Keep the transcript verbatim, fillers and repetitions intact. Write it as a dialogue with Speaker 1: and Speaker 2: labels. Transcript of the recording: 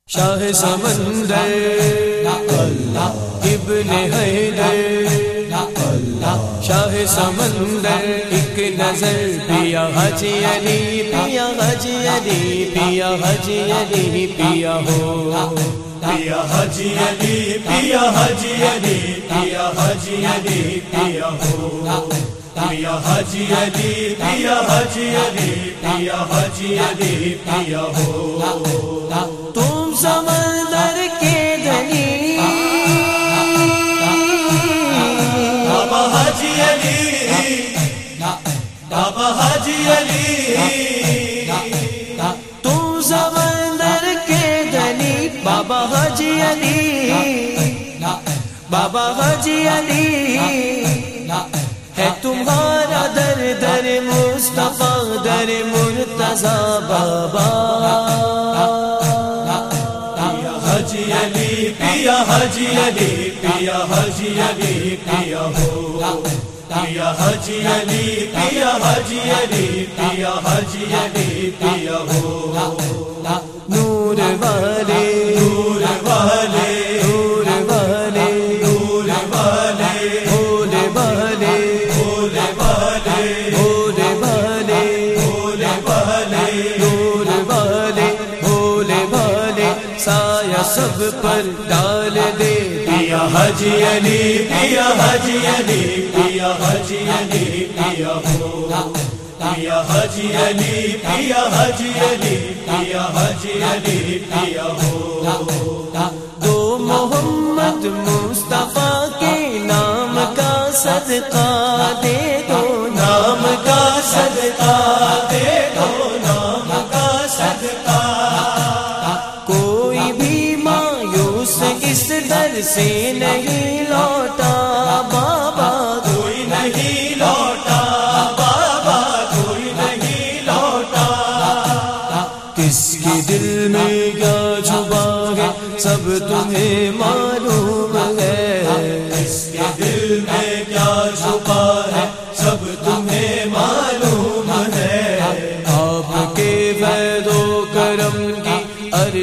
Speaker 1: شاہ سمندر ابن حیدر، شاہ سمندر ایک نظر پیا حاجی علی، پیا حاجی علی، پیا حاجی علی، پیا ہو
Speaker 2: پیا حاجی علی، پیا حاجی علی، پیا حاجی علی، پیا ہو پیا حاجی علی، پیا حاجی علی، پیا حاجی علی، پیا ہو
Speaker 1: تم سمندر کے دھنی
Speaker 2: بابا حاجی علی، بابا حاجی علی،
Speaker 1: تم سمندر کے دھنی بابا حاجی علی، بابا حاجی علی ہے تمہارا در در مصطفیٰ در مرتضیٰ بابا،
Speaker 2: پیا حاجی علی، پیا حاجی علی، پیا حاجی علی، پیا ہو پیا حاجی علی، پیا حاجی علی، پیا حاجی علی، پیا ہو
Speaker 1: نور والے
Speaker 2: نور والے
Speaker 1: نور والے
Speaker 2: نور والے
Speaker 1: بھولے والے
Speaker 2: بھولے والے
Speaker 1: بھولے والے
Speaker 2: بھولے والے
Speaker 1: نور والے بھولے والے سایہ سب پر ڈال دے
Speaker 2: پیا حاجی علی، پیا حاجی علی، پیا حاجی علی، پیا ہو پیا حاجی علی، پیا حاجی علی، پیا حاجی علی، پیا ہو
Speaker 1: دو محمد مصطفیٰ کے نام کا صدقہ دے دو،
Speaker 2: نام کا صدقہ دے دو، نام کا صدقہ
Speaker 1: کوئی بھی مایوس اس در سے نہیں لوٹا بابا،
Speaker 2: کوئی نہیں لوٹا بابا، کوئی نہیں لوٹا
Speaker 1: کس کے دل میں کیا چھپا ہے سب تمہیں معلوم ہے،
Speaker 2: اس کے دل میں کیا چھپا ہے سب تمہیں